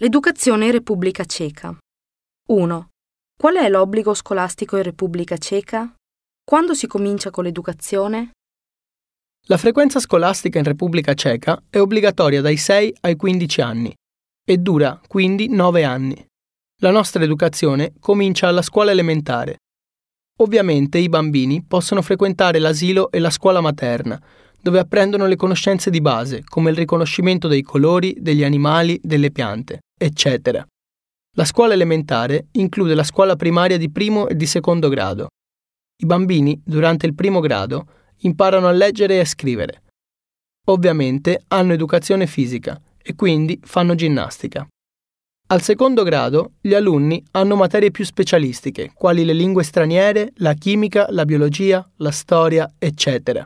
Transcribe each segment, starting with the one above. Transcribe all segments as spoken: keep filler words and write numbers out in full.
L'educazione in Repubblica Ceca. uno. Qual è l'obbligo scolastico in Repubblica Ceca? Quando si comincia con l'educazione? La frequenza scolastica in Repubblica Ceca è obbligatoria dai sei ai quindici anni e dura quindi nove anni. La nostra educazione comincia alla scuola elementare. Ovviamente i bambini possono frequentare l'asilo e la scuola materna, dove apprendono le conoscenze di base, come il riconoscimento dei colori, degli animali, delle piante, eccetera. La scuola elementare include la scuola primaria di primo e di secondo grado. I bambini, durante il primo grado, imparano a leggere e a scrivere. Ovviamente hanno educazione fisica e quindi fanno ginnastica. Al secondo grado, gli alunni hanno materie più specialistiche, quali le lingue straniere, la chimica, la biologia, la storia, eccetera.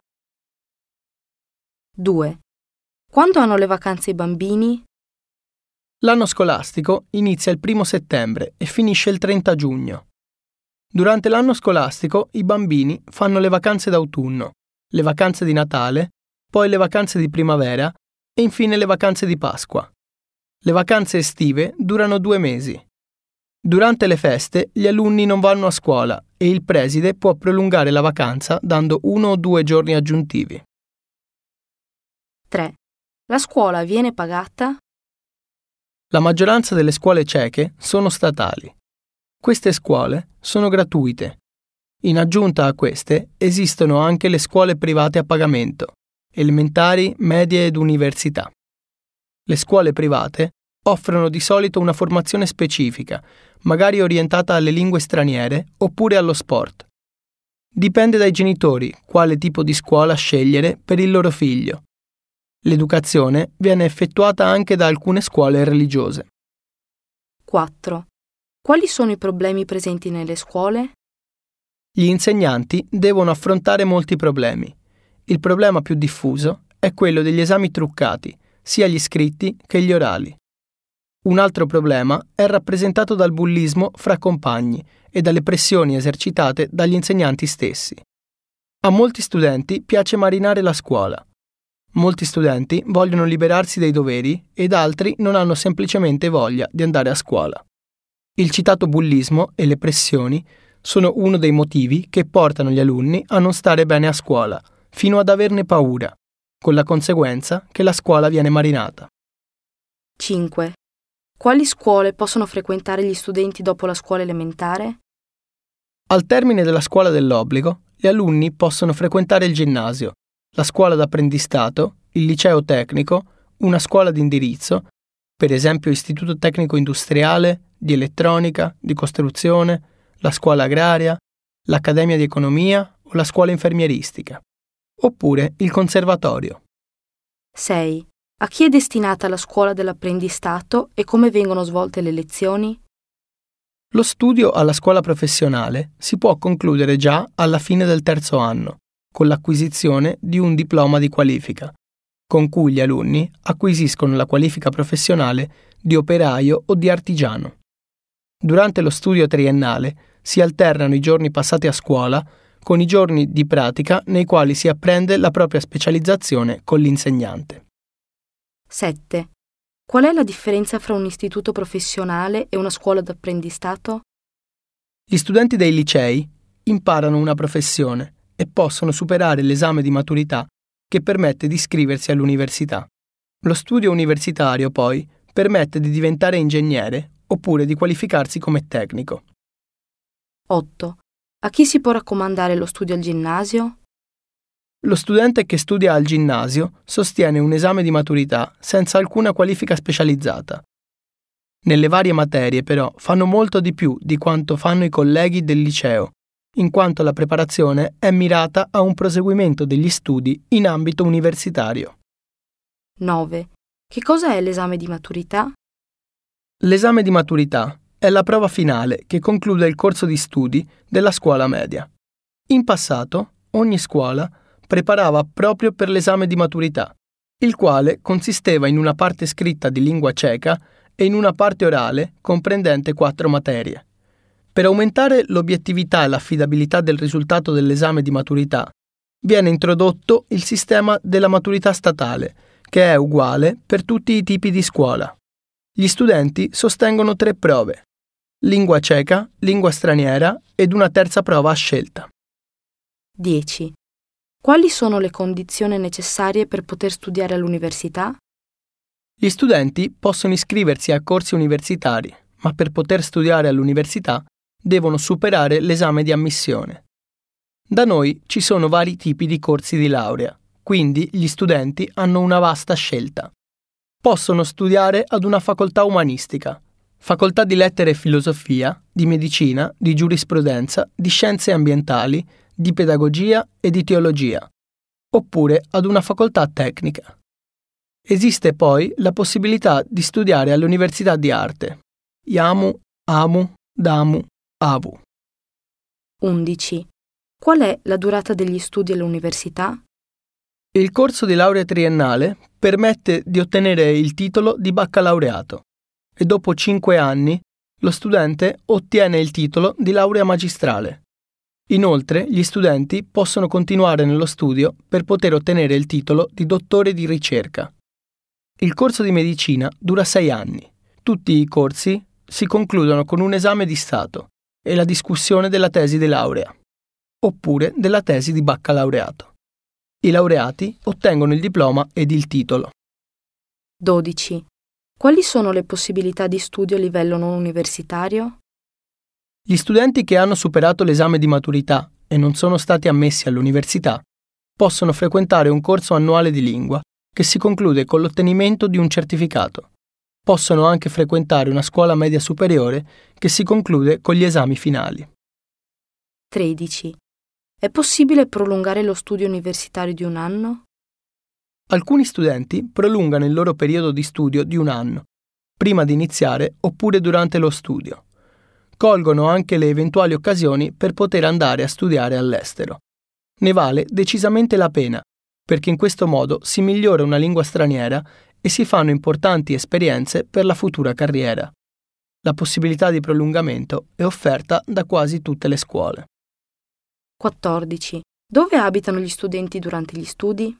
due. Quando hanno le vacanze i bambini? L'anno scolastico inizia il primo settembre e finisce il trenta giugno. Durante l'anno scolastico i bambini fanno le vacanze d'autunno, le vacanze di Natale, poi le vacanze di primavera e infine le vacanze di Pasqua. Le vacanze estive durano due mesi. Durante le feste gli alunni non vanno a scuola e il preside può prolungare la vacanza dando uno o due giorni aggiuntivi. tre. La scuola viene pagata? La maggioranza delle scuole ceche sono statali. Queste scuole sono gratuite. In aggiunta a queste esistono anche le scuole private a pagamento, elementari, medie ed università. Le scuole private offrono di solito una formazione specifica, magari orientata alle lingue straniere oppure allo sport. Dipende dai genitori quale tipo di scuola scegliere per il loro figlio. L'educazione viene effettuata anche da alcune scuole religiose. quattro. Quali sono i problemi presenti nelle scuole? Gli insegnanti devono affrontare molti problemi. Il problema più diffuso è quello degli esami truccati, sia gli scritti che gli orali. Un altro problema è rappresentato dal bullismo fra compagni e dalle pressioni esercitate dagli insegnanti stessi. A molti studenti piace marinare la scuola. Molti studenti vogliono liberarsi dai doveri ed altri non hanno semplicemente voglia di andare a scuola. Il citato bullismo e le pressioni sono uno dei motivi che portano gli alunni a non stare bene a scuola, fino ad averne paura, con la conseguenza che la scuola viene marinata. cinque. Quali scuole possono frequentare gli studenti dopo la scuola elementare? Al termine della scuola dell'obbligo, gli alunni possono frequentare il ginnasio, la scuola d'apprendistato, il liceo tecnico, una scuola di indirizzo, per esempio Istituto Tecnico Industriale, di elettronica, di costruzione, la scuola agraria, l'accademia di economia o la scuola infermieristica, oppure il conservatorio. sei. A chi è destinata la scuola dell'apprendistato e come vengono svolte le lezioni? Lo studio alla scuola professionale si può concludere già alla fine del terzo anno, con l'acquisizione di un diploma di qualifica, con cui gli alunni acquisiscono la qualifica professionale di operaio o di artigiano. Durante lo studio triennale si alternano i giorni passati a scuola con i giorni di pratica nei quali si apprende la propria specializzazione con l'insegnante. sette. Qual è la differenza fra un istituto professionale e una scuola d'apprendistato? Gli studenti dei licei imparano una professione e possono superare l'esame di maturità che permette di iscriversi all'università. Lo studio universitario, poi, permette di diventare ingegnere oppure di qualificarsi come tecnico. otto. A chi si può raccomandare lo studio al ginnasio? Lo studente che studia al ginnasio sostiene un esame di maturità senza alcuna qualifica specializzata. Nelle varie materie, però, fanno molto di più di quanto fanno i colleghi del liceo, in quanto la preparazione è mirata a un proseguimento degli studi in ambito universitario. nove. Che cosa è l'esame di maturità? L'esame di maturità è la prova finale che conclude il corso di studi della scuola media. In passato, ogni scuola preparava proprio per l'esame di maturità, il quale consisteva in una parte scritta di lingua ceca e in una parte orale comprendente quattro materie. Per aumentare l'obiettività e l'affidabilità del risultato dell'esame di maturità, viene introdotto il sistema della maturità statale, che è uguale per tutti i tipi di scuola. Gli studenti sostengono tre prove: lingua ceca, lingua straniera ed una terza prova a scelta. dieci. Quali sono le condizioni necessarie per poter studiare all'università? Gli studenti possono iscriversi a corsi universitari, ma per poter studiare all'università devono superare l'esame di ammissione. Da noi ci sono vari tipi di corsi di laurea, quindi gli studenti hanno una vasta scelta. Possono studiare ad una facoltà umanistica, facoltà di lettere e filosofia, di medicina, di giurisprudenza, di scienze ambientali, di pedagogia e di teologia, oppure ad una facoltà tecnica. Esiste poi la possibilità di studiare all'Università di Arte. Iamu, Amu, Damu, Avu. undici. Qual è la durata degli studi all'università? Il corso di laurea triennale permette di ottenere il titolo di baccalaureato e dopo cinque anni lo studente ottiene il titolo di laurea magistrale. Inoltre, gli studenti possono continuare nello studio per poter ottenere il titolo di dottore di ricerca. Il corso di medicina dura sei anni. Tutti i corsi si concludono con un esame di Stato e la discussione della tesi di laurea, oppure della tesi di baccalaureato. I laureati ottengono il diploma ed il titolo. dodici. Quali sono le possibilità di studio a livello non universitario? Gli studenti che hanno superato l'esame di maturità e non sono stati ammessi all'università possono frequentare un corso annuale di lingua che si conclude con l'ottenimento di un certificato. Possono anche frequentare una scuola media superiore che si conclude con gli esami finali. tredici. È possibile prolungare lo studio universitario di un anno? Alcuni studenti prolungano il loro periodo di studio di un anno, prima di iniziare oppure durante lo studio. Colgono anche le eventuali occasioni per poter andare a studiare all'estero. Ne vale decisamente la pena, perché in questo modo si migliora una lingua straniera e si fanno importanti esperienze per la futura carriera. La possibilità di prolungamento è offerta da quasi tutte le scuole. quattordici. Dove abitano gli studenti durante gli studi?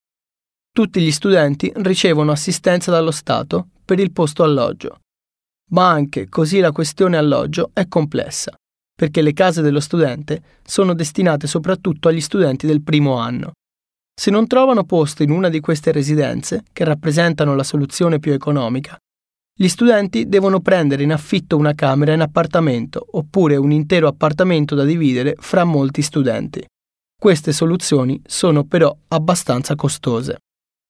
Tutti gli studenti ricevono assistenza dallo Stato per il posto alloggio. Ma anche così la questione alloggio è complessa, perché le case dello studente sono destinate soprattutto agli studenti del primo anno. Se non trovano posto in una di queste residenze, che rappresentano la soluzione più economica, gli studenti devono prendere in affitto una camera in appartamento oppure un intero appartamento da dividere fra molti studenti. Queste soluzioni sono però abbastanza costose.